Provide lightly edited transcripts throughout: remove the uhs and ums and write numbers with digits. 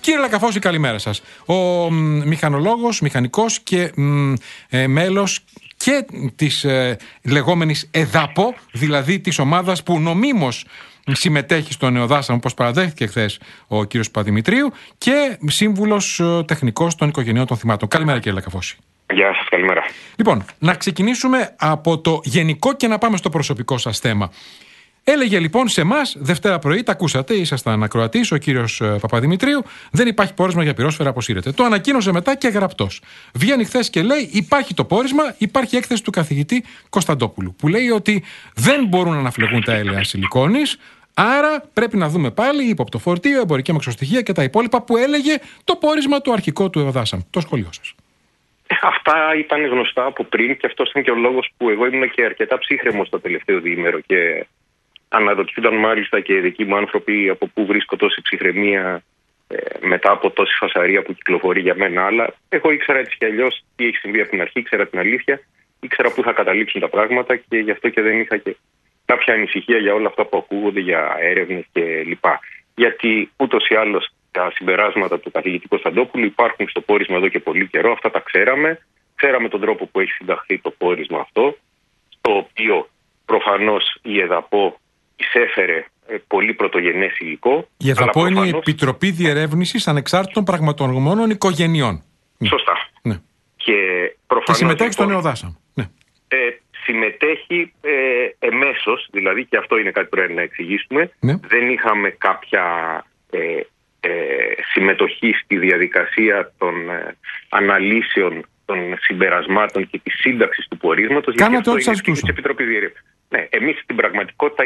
Κύριε Λακαφώση, καλημέρα σας. Ο μηχανολόγος, μηχανικός και μέλος και της λεγόμενης ΕΔΑΠΟ, δηλαδή της ομάδας που νομίμως συμμετέχει στο Νεοδάσαμ, όπως παραδέχθηκε χθες ο κύριος Παπαδημητρίου, και σύμβουλος τεχνικός των οικογενειών των θυμάτων. Καλημέρα, κύριε Λακαφώση. Γεια σας, καλημέρα. Λοιπόν, να ξεκινήσουμε από το γενικό και να πάμε στο προσωπικό σας θέμα. Έλεγε λοιπόν σε εμάς Δευτέρα πρωί, τα ακούσατε, ήσασταν ακροατής, ο κύριος Παπαδημητρίου, δεν υπάρχει πόρισμα για πυρόσφαιρα, αποσύρεται. Το ανακοίνωσε μετά και γραπτός. Βγαίνει χθες και λέει: υπάρχει το πόρισμα, υπάρχει έκθεση του καθηγητή Κωνσταντόπουλου, που λέει ότι δεν μπορούν να αναφλεγούν τα έλαια σιλικόνης, άρα πρέπει να δούμε πάλι υποπτοφορτίο, εμπορική αμαξοστοιχεία και τα υπόλοιπα που έλεγε το πόρισμα του αρχικό του ΕΟΔΑΣΑΜ. Το σχολείο σας. Αυτά ήταν γνωστά από πριν και αυτός ήταν και ο λόγος που εγώ ήμουν και αρκετά ψύχρεμος το τελευταίο διήμερο και αναρωτιούνταν μάλιστα και οι δικοί μου άνθρωποι από πού βρίσκω τόση ψυχραιμία μετά από τόση φασαρία που κυκλοφορεί για μένα. Αλλά εγώ ήξερα έτσι κι αλλιώς τι έχει συμβεί από την αρχή, ήξερα την αλήθεια, ήξερα πού θα καταλήξουν τα πράγματα και γι' αυτό και δεν είχα και κάποια ανησυχία για όλα αυτά που ακούγονται, για έρευνες κλπ. Γιατί ούτως ή άλλως τα συμπεράσματα του καθηγητή Κωνσταντόπουλου υπάρχουν στο πόρισμα εδώ και πολύ καιρό, αυτά τα ξέραμε. Ξέραμε τον τρόπο που έχει συνταχθεί το πόρισμα αυτό, το οποίο προφανώς η ΕΔΑΠΟ εισέφερε πολύ πρωτογενές υλικό. Η ΕΔΑΠΟ είναι η Επιτροπή Διερεύνησης Ανεξάρτητων Πραγματογνωμόνων Οικογενειών. Σωστά. Ναι. Και προφανώς συμμετέχει στο Νεοδάσαμ. Ναι. Συμμετέχει εμέσως, δηλαδή και αυτό είναι κάτι που πρέπει να εξηγήσουμε. Ναι. Δεν είχαμε κάποια συμμετοχή στη διαδικασία των αναλύσεων των συμπερασμάτων και της σύνταξης του πορίσματος. Κάνατε ό,τι σας ζητούσαν. Ναι, εμείς στην πραγματικότητα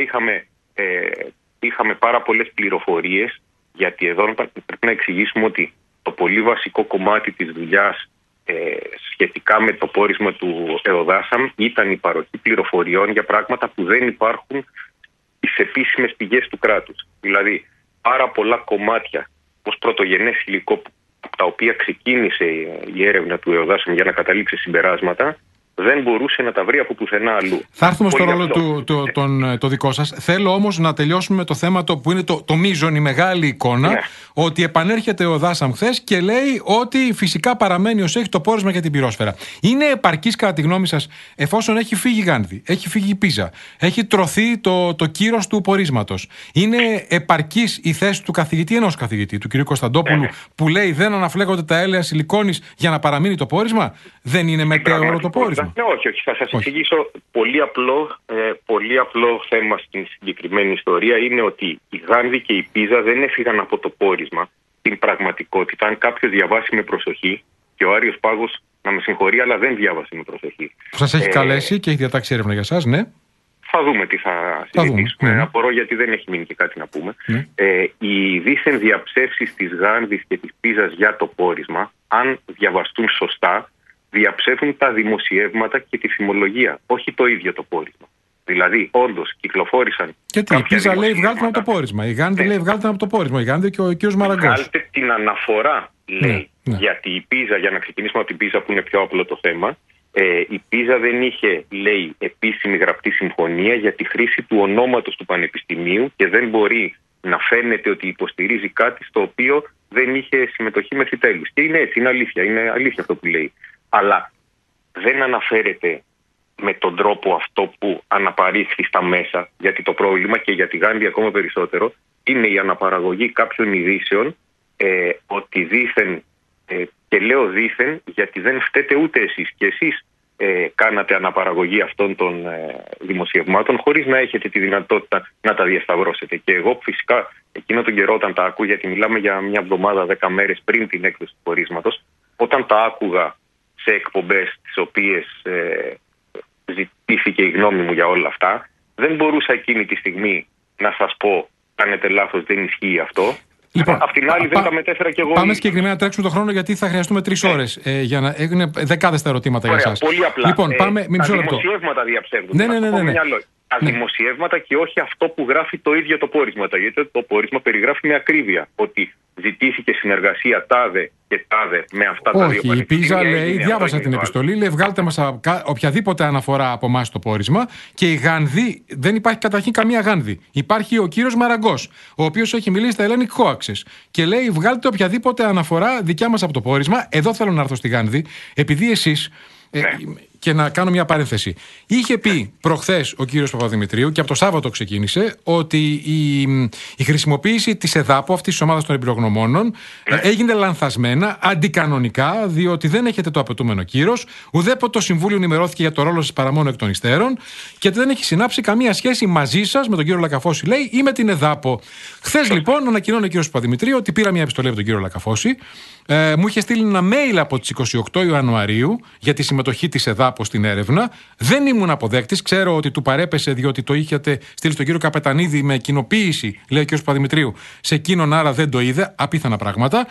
είχαμε πάρα πολλές πληροφορίες, γιατί εδώ πρέπει να εξηγήσουμε ότι το πολύ βασικό κομμάτι της δουλειάς σχετικά με το πόρισμα του ΕΟΔΑΣΑΜ ήταν η παροχή πληροφοριών για πράγματα που δεν υπάρχουν στις επίσημες πηγές του κράτους. Δηλαδή, πάρα πολλά κομμάτια ως πρωτογενές υλικό από τα οποία ξεκίνησε η έρευνα του ΕΟΔΑΣΑΜ για να καταλήξει συμπεράσματα, δεν μπορούσε να τα βρει από πουθενά αλλού. Θα έρθουμε στο ρόλο το δικό σας. Θέλω όμως να τελειώσουμε με το θέμα που είναι το μείζον, η μεγάλη εικόνα, ναι. Ότι επανέρχεται ο ΕΟΔΑΣΑΜ χθες και λέει ότι φυσικά παραμένει ως έχει το πόρισμα για την πυρόσφαιρα. Είναι επαρκής κατά τη γνώμη σας, εφόσον έχει φύγει η Γάνδη, έχει φύγει η Πίζα, έχει τρωθεί το κύρος του πορίσματος? Είναι επαρκής η θέση του καθηγητή, ενός καθηγητή, του κ. Κωνσταντόπουλου, που λέει δεν αναφλέγονται τα έλαια σιλικόνης για να παραμείνει το πόρισμα? Δεν είναι μετέωρο το πόρισμα? Όχι. Θα σας εξηγήσω πολύ απλό θέμα στην συγκεκριμένη ιστορία. Είναι ότι η Γάνδη και η Πίζα δεν έφυγαν από το πόρισμα. Στην πραγματικότητα, αν κάποιος διαβάσει με προσοχή, και ο Άριος Πάγος να με συγχωρεί, αλλά δεν διάβασε με προσοχή. Σας έχει καλέσει και έχει διατάξει έρευνα για σας, ναι. Θα δούμε τι θα συζητήσουμε. Ναι. Απορώ γιατί δεν έχει μείνει και κάτι να πούμε. Ναι. Οι δίθεν διαψεύσεις της Γάνδης και της Πίζας για το πόρισμα, αν διαβαστούν σωστά, διαψεύουν τα δημοσιεύματα και τη φημολογία, όχι το ίδιο το πόρισμα. Δηλαδή, όντως κυκλοφόρησαν. Γιατί η Πίζα λέει βγάλτε από το πόρισμα, η Γάνδη λέει βγάλτε από το πόρισμα, η Γάνδη και ο κ. Μαραγκός. Βγάλτε την αναφορά, λέει. Ναι. Γιατί η Πίζα, για να ξεκινήσουμε από την Πίζα που είναι πιο απλό το θέμα, η Πίζα δεν είχε, λέει, επίσημη γραπτή συμφωνία για τη χρήση του ονόματος του Πανεπιστημίου και δεν μπορεί να φαίνεται ότι υποστηρίζει κάτι στο οποίο δεν είχε συμμετοχή μέχρι τέλους. Και είναι έτσι, είναι αλήθεια αυτό που λέει. Αλλά δεν αναφέρεται με τον τρόπο αυτό που αναπαρήχθη στα μέσα, γιατί το πρόβλημα, και για τη Γάνδη ακόμα περισσότερο, είναι η αναπαραγωγή κάποιων ειδήσεων ότι δήθεν, και λέω δήθεν γιατί δεν φταίτε ούτε εσείς, και εσείς κάνατε αναπαραγωγή αυτών των δημοσιευμάτων χωρίς να έχετε τη δυνατότητα να τα διασταυρώσετε. Και εγώ φυσικά εκείνο τον καιρό όταν τα ακούω, γιατί μιλάμε για μια εβδομάδα, 10 μέρες πριν την έκδοση του πορίσματος, όταν τα άκουγα σε εκπομπές τις οποίες ζητήθηκε η γνώμη μου για όλα αυτά, δεν μπορούσα εκείνη τη στιγμή να σας πω κάνετε λάθος, δεν ισχύει αυτό. Λοιπόν, απ' την άλλη δεν τα μετέφερα και εγώ. Πάμε συγκεκριμένα να τρέξουμε τον χρόνο, γιατί θα χρειαστούμε 3 ώρες για να έχουν δεκάδες τα ερωτήματα. Ωραία, για εσάς. Πολύ απλά. Λοιπόν, πάμε με μισό λεπτό. Τα δημοσιεύματα διαψεύδουν. Ναι. Τα δημοσιεύματα και όχι αυτό που γράφει το ίδιο το πόρισμα. Γιατί το πόρισμα περιγράφει με ακρίβεια ότι ζητήθηκε συνεργασία τάδε και τάδε με αυτά τα δύο πανεπιστήμια. Όχι, η Πίζα λέει, διάβασα την επιστολή, λέει βγάλτε μας οποιαδήποτε αναφορά από εμάς στο πόρισμα, και η Γάνδη, δεν υπάρχει καταρχήν καμία Γάνδη. Υπάρχει ο κύριος Μαραγκός, ο οποίος έχει μιλήσει στα Hellenic Hoaxes και λέει βγάλτε οποιαδήποτε αναφορά δικιά μας από το πόρισμα. Εδώ θέλω να έρθω στη Γάνδη, επειδή εσείς. Και να κάνω μια παρένθεση. Είχε πει προχθές ο κύριος Παπαδημητρίου, και από το Σάββατο ξεκίνησε, ότι η χρησιμοποίηση της ΕΔΑΠΟ, αυτής της ομάδας των εμπειρογνωμόνων, έγινε λανθασμένα, αντικανονικά, διότι δεν έχετε το απαιτούμενο κύρος, ουδέποτε το Συμβούλιο ενημερώθηκε για το ρόλο σας παρά μόνο εκ των υστέρων, και δεν έχει συνάψει καμία σχέση μαζί σας, με τον κύριο Λακαφώση, λέει, ή με την ΕΔΑΠΟ. Χθες λοιπόν ανακοινώνει ο κύριος Παπαδημητρίου ότι πήρα μια επιστολή από τον κύριο Λακαφώση. Μου είχε στείλει ένα mail από τις 28 Ιανουαρίου για τη συμμετοχή της ΕΔΑΠΟ στην έρευνα. Δεν ήμουν αποδέκτης. Ξέρω ότι του παρέπεσε, διότι το είχατε στείλει στον κύριο Καπετανίδη με κοινοποίηση, λέει ο κύριος Παπαδημητρίου, σε εκείνον, άρα δεν το είδε. Απίθανα πράγματα.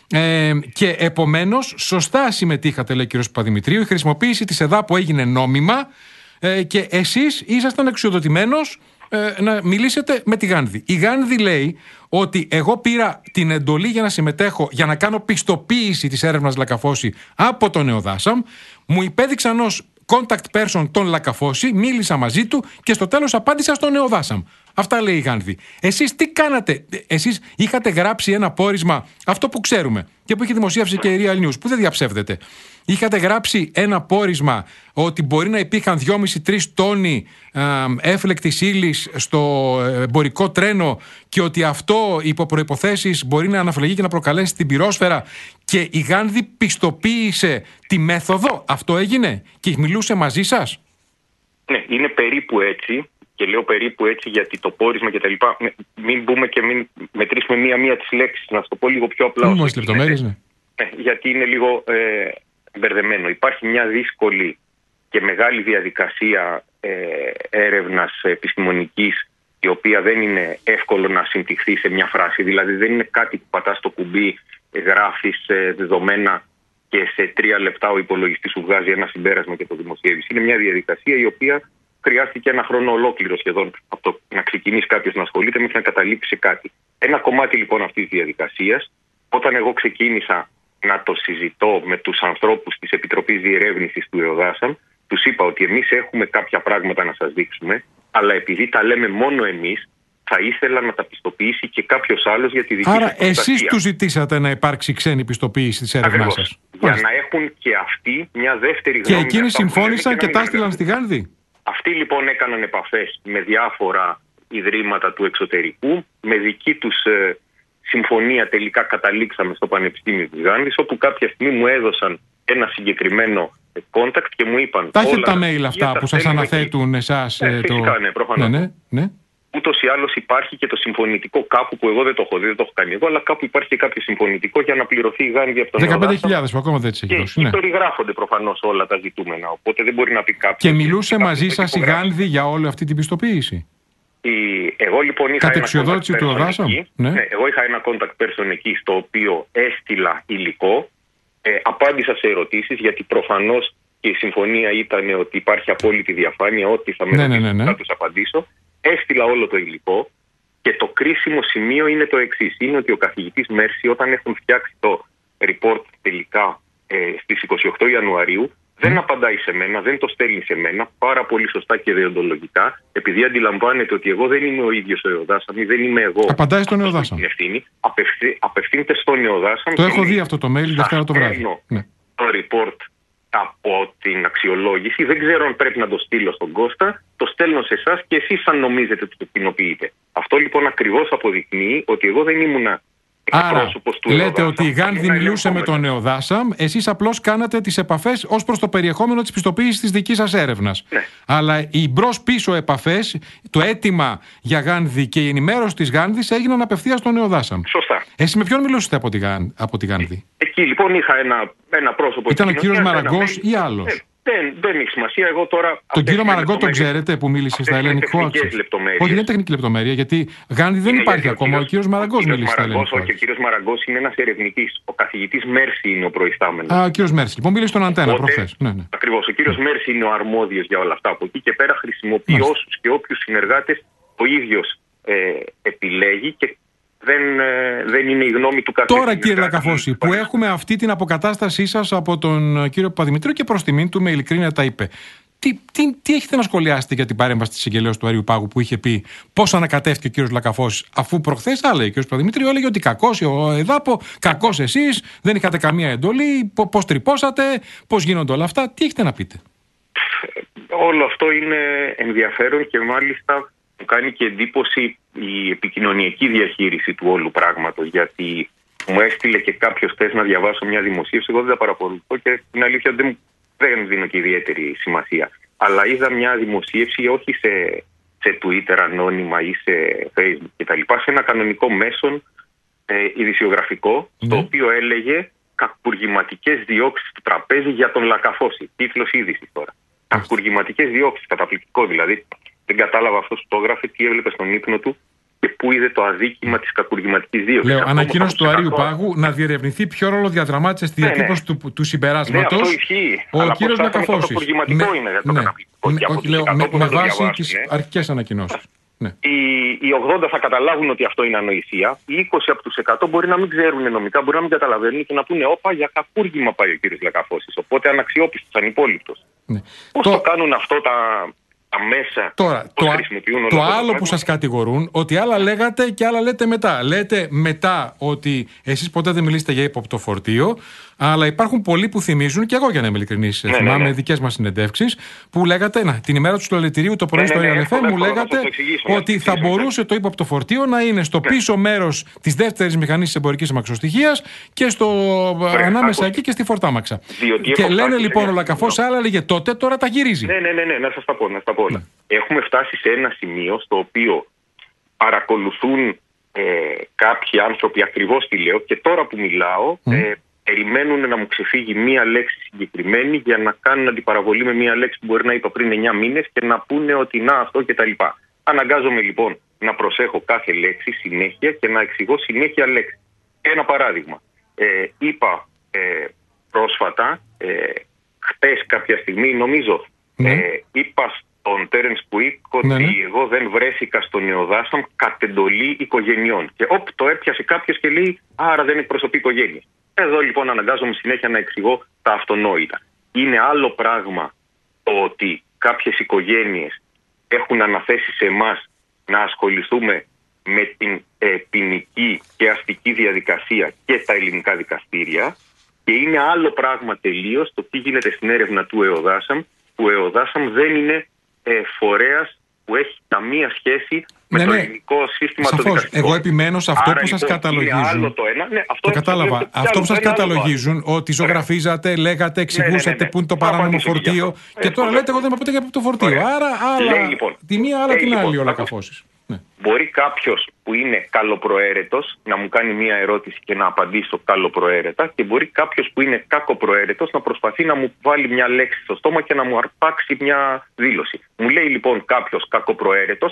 Και επομένως, σωστά συμμετείχατε, λέει ο κύριος Παπαδημητρίου. Η χρησιμοποίηση της ΕΔΑΠΟ έγινε νόμιμα και εσείς ήσασταν εξουδοτημένος να μιλήσετε με τη Γάνδη. Η Γάνδη λέει ότι εγώ πήρα την εντολή για να συμμετέχω, για να κάνω πιστοποίηση της έρευνας Λακαφώση από τον Νεοδάσαμ. Μου υπέδειξαν ως contact person τον Λακαφώση, μίλησα μαζί του και στο τέλος απάντησα στον Νεοδάσαμ. Αυτά λέει η Γάνδη. Εσείς τι κάνατε? Εσείς είχατε γράψει ένα πόρισμα, αυτό που ξέρουμε και που είχε δημοσίευσει και η Real News, που δεν διαψεύδεται. Είχατε γράψει ένα πόρισμα ότι μπορεί να υπήρχαν 2,5-3 τόνοι έφλεκτης ύλης στο εμπορικό τρένο και ότι αυτό υπό προϋποθέσεις μπορεί να αναφλεγεί και να προκαλέσει την πυρόσφαιρα, και η Γάνδη πιστοποίησε τη μέθοδο. Αυτό έγινε και μιλούσε μαζί σας? Ναι, είναι περίπου έτσι. Και λέω περίπου έτσι γιατί το πόρισμα και τα λοιπά, μην μπούμε και μην μετρήσουμε μία-μία τις λέξεις. Να σου το πω λίγο πιο απλά. Όμως λεπτομέρειες, ναι. Γιατί είναι λίγο μπερδεμένο. Υπάρχει μια δύσκολη και μεγάλη διαδικασία έρευνας επιστημονικής, η οποία δεν είναι εύκολο να συμπτυχθεί σε μια φράση. Δηλαδή δεν είναι κάτι που πατάς το κουμπί, γράφεις δεδομένα και σε 3 λεπτά ο υπολογιστής σου βγάζει ένα συμπέρασμα και το δημοσιεύεις. Είναι μια διαδικασία η οποία χρειάστηκε ένα χρόνο ολόκληρο σχεδόν από το να ξεκινήσει κάποιος να ασχολείται μέχρι να καταλήξει σε κάτι. Ένα κομμάτι λοιπόν αυτής της διαδικασίας, όταν εγώ ξεκίνησα να το συζητώ με τους ανθρώπους της Επιτροπής Διερεύνησης του ΕΟΔΑΣΑΜ, τους είπα ότι εμείς έχουμε κάποια πράγματα να σας δείξουμε, αλλά επειδή τα λέμε μόνο εμείς, θα ήθελα να τα πιστοποιήσει και κάποιος άλλος για τη δική σας προστασία. Άρα εσείς του ζητήσατε να υπάρξει ξένη πιστοποίηση της έρευνάς σας? Για να έχουν και αυτοί μια δεύτερη γνώμη. Και εκείνοι συμφώνησαν και τα έστειλαν στη Γάνδη? Αυτοί λοιπόν έκαναν επαφές με διάφορα ιδρύματα του εξωτερικού. Με δική τους συμφωνία τελικά καταλήξαμε στο Πανεπιστήμιο της Γάνδης, όπου κάποια στιγμή μου έδωσαν ένα συγκεκριμένο contact και μου είπαν... Τα έχετε τα mail αυτά που σας αναθέτουν εσάς? Φυσικά, ναι, προφανώς. Ναι. Ούτως ή άλλως υπάρχει και το συμφωνητικό κάπου, που εγώ δεν το έχω δει, δεν το έχω κάνει εγώ, αλλά κάπου υπάρχει και κάποιο συμφωνητικό για να πληρωθεί η Γάνδη από τον Νεοδάσαμ. 15.000 που ακόμα δεν τις έχει δώσει. Και περιγράφονται προφανώς όλα τα ζητούμενα. Οπότε δεν μπορεί να πει κάποιος. Και μιλούσε μαζί σας η Γάνδη για όλη αυτή την πιστοποίηση? Εγώ λοιπόν είχα κατεξιοδότηση του Οδάσαμ. Ναι, εγώ είχα ένα contact person εκεί, στο οποίο έστειλα υλικό. Απάντησα σε ερωτήσεις, γιατί προφανώς και η συμφωνία ήταν ότι υπάρχει απόλυτη διαφάνεια, ό,τι θα με ρωτήσουν θα τους απαντήσω. Έστειλα όλο το υλικό και το κρίσιμο σημείο είναι το εξής. Είναι ότι ο καθηγητής Μέρση, όταν έχουν φτιάξει το report τελικά στις 28 Ιανουαρίου, δεν απαντάει σε μένα, δεν το στέλνει σε μένα, πάρα πολύ σωστά και δεοντολογικά, επειδή αντιλαμβάνεται ότι εγώ δεν είμαι ο ίδιος ο ΕΟΔΑΣΑΜ, δεν είμαι εγώ. Απαντάει στον ΕΟΔΑΣΑΜ. Απευθύνεται στον ΕΟΔΑΣΑΜ. Το έχω δει αυτό το mail Δευτέρα το βράδυ. Το report από την αξιολόγηση, δεν ξέρω αν πρέπει να το στείλω στον Κώστα, το στέλνω σε εσάς και εσείς αν νομίζετε ότι το κοινοποιείτε. Αυτό λοιπόν ακριβώς αποδεικνύει ότι εγώ δεν ήμουνα εκπρόσωπος του Λέτε ΕΟΔΑΣΑΜ, ότι η Γάνδη μιλούσε με τον ΕΟΔΑΣΑΜ, εσείς απλώς κάνατε τις επαφές ως προς το περιεχόμενο της πιστοποίησης της δικής σας έρευνας. Ναι. Αλλά οι μπρος-πίσω επαφές, το αίτημα για Γάνδη και η ενημέρωση της Γάνδης έγιναν απευθείας στον ΕΟΔΑΣΑΜ. Σωστά. Εσείς με ποιον μιλούσατε από τη Γάνδη? Εκεί λοιπόν είχα ένα πρόσωπο. Ήταν ο κύριος Μαραγκός ή άλλος? Δεν έχει σημασία. Εγώ τώρα. Τον κύριο Μαραγκό τον ξέρετε που μίλησε στα Hellenic Hoaxes? Όχι, δεν είναι τεχνική λεπτομέρεια, γιατί Γάνδη δεν υπάρχει ακόμα. Ο κύριος Μαραγκός μίλησε στα Hellenic Hoaxes. Όχι, ο κύριος Μαραγκός είναι ένας ερευνητής. Ο καθηγητής Μέρση είναι ο προϊστάμενος. Ο κύριος Μέρση. Λοιπόν, μίλησε στον Αντένα προχθές. Ακριβώς. Ο κύριος Μέρση είναι ο αρμόδιος για όλα αυτά. Από εκεί και πέρα χρησιμοποιεί όσους και όποιους συνεργάτες ο ίδιος επιλέγει και δεν είναι η γνώμη του καθένα. Τώρα, κύριε Λακαφώση, που έχουμε αυτή την αποκατάστασή σας από τον κύριο Παπαδημητρίου και προς τιμήν του με ειλικρίνεια τα είπε. Τι έχετε να σχολιάσετε για την παρέμβαση της εισαγγελέως του Αριού Πάγου που είχε πει πώς ανακατεύτηκε ο κύριος Λακαφώσης, αφού προχθές άλλα ο κύριος Παπαδημητρίου έλεγε ότι κακός ο ΕΔΑΠΟ, κακός εσείς, δεν είχατε καμία εντολή, πώς τρυπώσατε, πώς γίνονται όλα αυτά. Τι έχετε να πείτε? Όλο αυτό είναι ενδιαφέρον και μάλιστα μου κάνει και εντύπωση η επικοινωνιακή διαχείριση του όλου πράγματος, γιατί μου έστειλε και κάποιος χθες να διαβάσω μια δημοσίευση. Εγώ δεν τα παρακολουθώ και την αλήθεια δεν δίνω και ιδιαίτερη σημασία. Αλλά είδα μια δημοσίευση όχι σε Twitter ανώνυμα ή σε Facebook κτλ. Σε ένα κανονικό μέσον ειδησιογραφικό, το οποίο έλεγε «Κακουργηματικές διώξεις του τραπέζι για τον Λακαφώση». Τίτλος είδησης τώρα. Κακουργηματικές διώξεις, καταπληκτικό δηλαδή. Δεν κατάλαβα αυτός που το έγραφε, τι έβλεπε στον ύπνο του και πού είδε το αδίκημα της κακουργηματικής δίωξης. Λέω, ανακοίνωση του Αρείου Πάγου να διερευνηθεί ποιο ρόλο διαδραμάτισε στη διατύπωση του συμπεράσματος. Ναι, αυτό ισχύει. Ο κύριος Λακαφώσης. Το κακουργηματικό είναι το καταπληκτικό. Με βάση τις αρχικές ανακοινώσεις. Ναι. Οι 80 θα καταλάβουν ότι αυτό είναι ανοησία. Οι 20 από τους 100 μπορεί να μην ξέρουν νομικά, μπορεί να μην καταλαβαίνουν και να πούνε όπα, για κακούργημα πάει ο κύριος Λακαφώσης. Οπότε αναξιόπιστος, ανυπόληπτος. Ναι. Πώς το κάνουν αυτό τα μέσα? Τώρα, το άλλο που σας κατηγορούν, ότι άλλα λέγατε και άλλα λέτε μετά. Λέτε μετά ότι εσείς ποτέ δεν μιλήσετε για ύποπτο φορτίο, αλλά υπάρχουν πολλοί που θυμίζουν, και εγώ για να είμαι ειλικρινής, θυμάμαι δικές μας συνεντεύξεις, που λέγατε, την ημέρα του συλλαλητηρίου το πρωί στο Real FM, μου λέγατε ότι θα μπορούσε το ύποπτο φορτίο να είναι στο πίσω μέρος της δεύτερης μηχανής της εμπορικής αμαξοστοιχείας και ανάμεσα εκεί και στη φορτάμαξα. Και λένε λοιπόν ο Λακαφώς, άλλα λέγε τότε, τώρα τα γυρίζει. Ναι, να σας τα πω. Ναι. Έχουμε φτάσει σε ένα σημείο στο οποίο παρακολουθούν κάποιοι άνθρωποι, ακριβώς τι λέω, και τώρα που μιλάω, περιμένουν να μου ξεφύγει μία λέξη συγκεκριμένη για να κάνουν αντιπαραβολή με μία λέξη που μπορεί να είπα πριν 9 μήνες και να πούνε ότι να αυτό κτλ. Αναγκάζομαι λοιπόν να προσέχω κάθε λέξη συνέχεια και να εξηγώ συνέχεια λέξη. Ένα παράδειγμα. Είπα πρόσφατα, χτες κάποια στιγμή νομίζω, είπα στον Τέρενς Κουίκ ότι εγώ δεν βρέθηκα στον ΕΟΔΑΣΑΜ κατ' εντολή οικογενειών. Και το έπιασε κάποιος και λέει άρα δεν εκπροσωπεί οικογένειες. Εδώ λοιπόν αναγκάζομαι συνέχεια να εξηγώ τα αυτονόητα. Είναι άλλο πράγμα το ότι κάποιες οικογένειες έχουν αναθέσει σε εμάς να ασχοληθούμε με την ποινική και αστική διαδικασία και τα ελληνικά δικαστήρια, και είναι άλλο πράγμα τελείως το τι γίνεται στην έρευνα του ΕΟΔΑΣΑΜ, που ο ΕΟΔΑΣΑΜ δεν είναι φορέας που έχει καμία σχέση με το ελληνικό σύστημα του δικαστικού. Εγώ επιμένω σε αυτό που σας καταλογίζουν. Το κατάλαβα. Αυτό που σας καταλογίζουν, ότι ζωγραφίζατε, λέγατε, εξηγούσατε πού είναι το παράνομο φορτίο. Και τώρα λέτε, εγώ δεν είμαι ποτέ για το φορτίο. Άρα, άλλα τη μία, άλλα την άλλη ο Λακαφώσης. Μπορεί κάποιος που είναι καλοπροαίρετος να μου κάνει μία ερώτηση και να απαντήσω καλοπροαίρετα, και μπορεί κάποιος που είναι κακοπροαίρετος να προσπαθεί να μου βάλει μια λέξη στο στόμα και να μου αρπάξει μια δήλωση. Μου λέει λοιπόν κάποιος κακοπροαίρετος,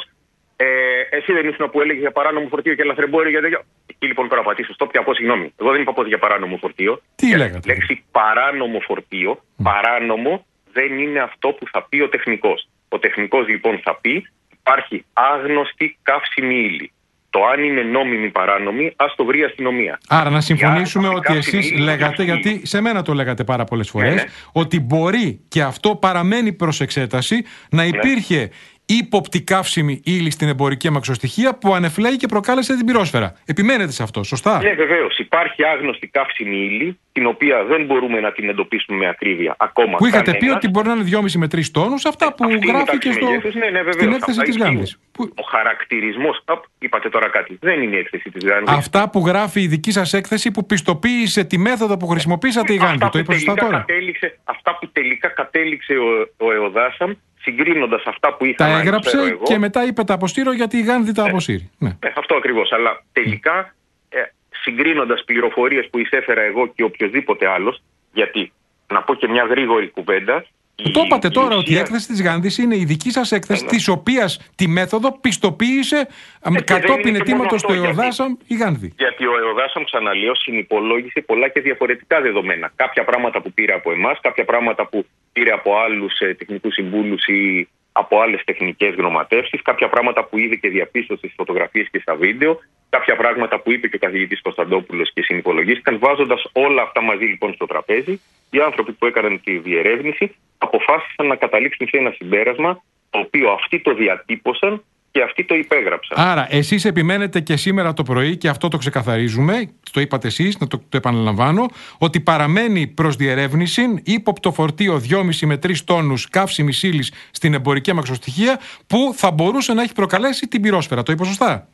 εσύ δεν ήσουν που έλεγε για παράνομο φορτίο και λαθρεμπόριο για τέτοιο? Εκεί λοιπόν τώρα πατήσω στο πια, συγγνώμη. Εγώ δεν είπα πως για παράνομο φορτίο. Τι λέγατε? Η λέξη παράνομο φορτίο, παράνομο δεν είναι αυτό που θα πει ο τεχνικός. Ο τεχνικός λοιπόν θα πει υπάρχει άγνωστη καύσιμη ύλη. Το αν είναι νόμιμη ή παράνομη, ας το βρει η αστυνομία. Άρα να συμφωνήσουμε ότι εσείς λέγατε, γιατί σε μένα το λέγατε πάρα πολλές φορές, ότι μπορεί, και αυτό παραμένει προς εξέταση, να υπήρχε ύποπτη καύσιμη ύλη στην εμπορική αμαξοστοιχεία που ανεφλέγει και προκάλεσε την πυρόσφαιρα. Επιμένετε σε αυτό, σωστά? Ναι, βεβαίως. Υπάρχει άγνωστη καύσιμη ύλη, την οποία δεν μπορούμε να την εντοπίσουμε με ακρίβεια ακόμα. Που είχατε πει ότι μπορεί να είναι 2,5 με 3 τόνους, αυτά που γράφει και στην έκθεση της Γάνδης. Ο χαρακτηρισμός, είπατε τώρα κάτι, δεν είναι η έκθεση της Γάνδης. Αυτά που γράφει η δική σας έκθεση που πιστοποίησε τη μέθοδο που χρησιμοποίησατε η Γάνδη. Το είπα σωστά τώρα? Αυτά που τελικά κατέληξε ο ΕΟΔΑΣΑΜ, συγκρίνοντας αυτά που είχα. Τα έγραψε εγώ, και μετά είπε τα αποστήρω γιατί η Γάνδη τα αποσύρει. Αυτό ακριβώς. Αλλά τελικά συγκρίνοντας πληροφορίες που εισέφερα εγώ και οποιοδήποτε άλλος, γιατί να πω και μια γρήγορη κουβέντα. Το είπατε τώρα ότι η έκθεση της Γάνδης είναι η δική σας έκθεση, της οποίας τη μέθοδο πιστοποίησε κατόπιν αιτήματος του ΕΟΔΑΣΑΜ η Γάνδη. Γιατί ο ΕΟΔΑΣΑΜ, ξαναλέω, συνυπολόγισε πολλά και διαφορετικά δεδομένα. Κάποια πράγματα που πήρε από εμάς, κάποια πράγματα που πήρε από άλλους τεχνικούς συμβούλους ή από άλλες τεχνικές γνωματεύσεις, κάποια πράγματα που είδε και διαπίστωσε στις φωτογραφίες και στα βίντεο, κάποια πράγματα που είπε και ο καθηγητής Κωνσταντόπουλος και συνυπολογίστηκαν. Βάζοντας όλα αυτά μαζί λοιπόν στο τραπέζι, οι άνθρωποι που έκαναν τη διερεύνηση αποφάσισαν να καταλήξουν σε ένα συμπέρασμα, το οποίο αυτοί το διατύπωσαν και αυτοί το υπέγραψαν. Άρα, εσείς επιμένετε και σήμερα το πρωί, και αυτό το ξεκαθαρίζουμε, το είπατε εσείς, να το επαναλαμβάνω, ότι παραμένει προς διερεύνηση ύποπτο φορτίο 2,5 με 3 τόνους καύσιμης ύλης στην εμπορική αμαξοστοιχεία, που θα μπορούσε να έχει προκαλέσει την πυρόσφαιρα. Το είπα σωστά?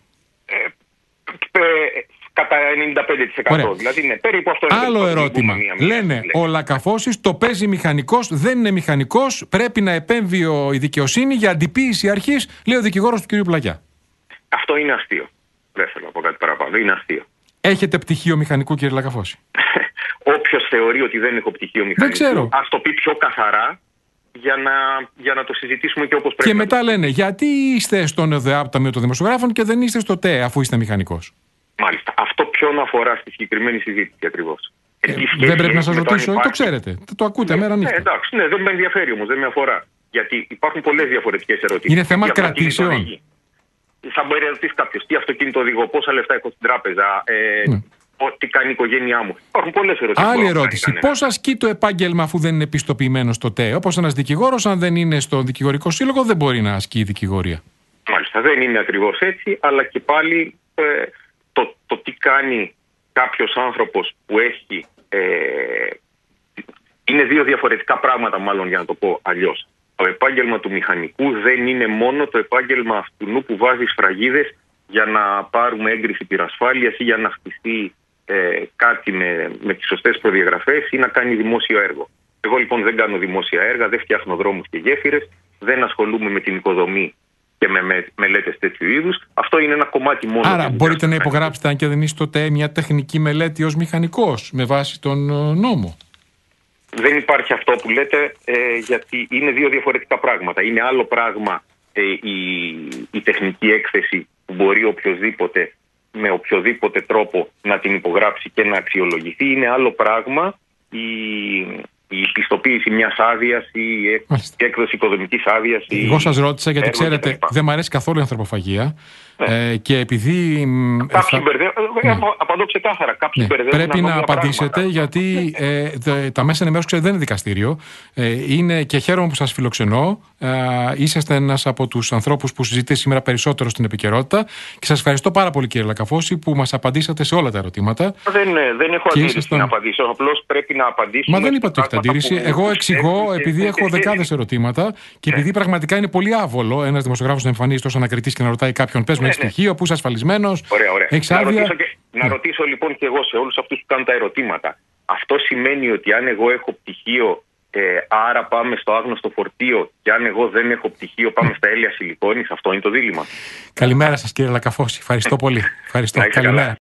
Κατά 95%. Ωραία. Δηλαδή είναι περίπου αυτό. Άλλο ερώτημα. Λένε ο Λακαφώσης το παίζει μηχανικός, δεν είναι μηχανικός, πρέπει να επέμβει η δικαιοσύνη για αντιποίηση αρχής, λέει ο δικηγόρος του κ. Πλαγιά. Αυτό είναι αστείο. Δεν θέλω να πω κάτι παραπάνω. Είναι αστείο. Έχετε πτυχίο μηχανικού, κ. Λακαφώση? Όποιος θεωρεί ότι δεν έχω πτυχίο μηχανικού, ας το πει πιο καθαρά, για να το συζητήσουμε και όπως πρέπει. Και μετά λένε, γιατί είστε στον ΕΔΕΑΠ Ταμείο των Δημοσιογράφων και δεν είστε στο ΤΕ, αφού είστε μηχανικός? Μάλιστα. Αυτό ποιον αφορά στη συγκεκριμένη συζήτηση ακριβώς? Δεν πρέπει να σας ρωτήσω, το ξέρετε. Το ακούτε μέρα νύχτα. Εντάξει, δεν με ενδιαφέρει όμως, δεν με αφορά. Γιατί υπάρχουν πολλές διαφορετικές ερωτήσεις. Είναι θέμα κρατήσεων. Θα μπορεί να ρωτήσει κάποιος τι αυτοκίνητο οδηγώ, πόσα λεφτά έχω στην τράπεζα, τι κάνει η οικογένειά μου. Υπάρχουν πολλές ερωτήσεις. Άλλη ερώτηση. Πώς ασκεί το επάγγελμα αφού δεν είναι επιστοποιημένο στο ΤΕ? Όπως ένας δικηγόρος, αν δεν είναι στο δικηγορικό σύλλογο, δεν μπορεί να ασκεί δικηγορία. Μάλιστα, δεν είναι ακριβώς έτσι, αλλά και πάλι το τι κάνει κάποιος άνθρωπος που έχει. Είναι δύο διαφορετικά πράγματα, μάλλον, για να το πω αλλιώς. Το επάγγελμα του μηχανικού δεν είναι μόνο το επάγγελμα αυτού που βάζει σφραγίδες για να πάρουμε έγκριση πυρασφάλειας ή για να χτιστεί κάτι με τις σωστές προδιαγραφές ή να κάνει δημόσιο έργο. Εγώ λοιπόν δεν κάνω δημόσια έργα, δεν φτιάχνω δρόμους και γέφυρες, δεν ασχολούμαι με την οικοδομή και με μελέτες τέτοιου είδους. Αυτό είναι ένα κομμάτι μόνο. Άρα μπορείτε να υπογράψετε, αν και δεν είστε τότε, μια τεχνική μελέτη ως μηχανικός με βάση τον νόμο? Δεν υπάρχει αυτό που λέτε, γιατί είναι δύο διαφορετικά πράγματα. Είναι άλλο πράγμα η τεχνική έκθεση που μπορεί οποιοδήποτε με οποιοδήποτε τρόπο να την υπογράψει και να αξιολογηθεί. Είναι άλλο πράγμα η πιστοποίηση μιας άδειας ή η έκδοση οικοδομικής άδειας. Εγώ σας ρώτησα γιατί ξέρετε, δεν μου αρέσει καθόλου η ανθρωποφαγία. Και επειδή. Κάποιοι απαντώ ξεκάθαρα. Πρέπει να απαντήσετε, γιατί τα μέσα ενημέρωσης δεν είναι δικαστήριο. Είναι, και χαίρομαι που σας φιλοξενώ. Είσαστε ένας από τους ανθρώπους που συζητείτε σήμερα περισσότερο στην επικαιρότητα. Και σας ευχαριστώ πάρα πολύ, κύριε Λακαφώση, που μας απαντήσατε σε όλα τα ερωτήματα. Δεν έχω αντίρρηση να απαντήσω. Απλώς πρέπει να απαντήσω. Μα δεν είπα ότι έχετε αντίρρηση. Εγώ εξηγώ, επειδή έχω δεκάδες ερωτήματα και επειδή πραγματικά είναι πολύ άβολο ένας δημοσιογράφος να εμφανίζεται ως ανακριτής και να ρωτάει κάποιον, πες μου, έχεις στοιχείο, πού είσαι ασφαλισμένος, έχεις άδεια. Να ρωτήσω λοιπόν και εγώ σε όλους αυτούς που κάνουν τα ερωτήματα. Αυτό σημαίνει ότι αν εγώ έχω πτυχίο, άρα πάμε στο άγνωστο φορτίο, και αν εγώ δεν έχω πτυχίο, πάμε στα έλαια σιλικόνης? Αυτό είναι το δίλημμα. Καλημέρα σας, κύριε Λακαφώση. Ευχαριστώ πολύ. Ευχαριστώ. Καλημέρα.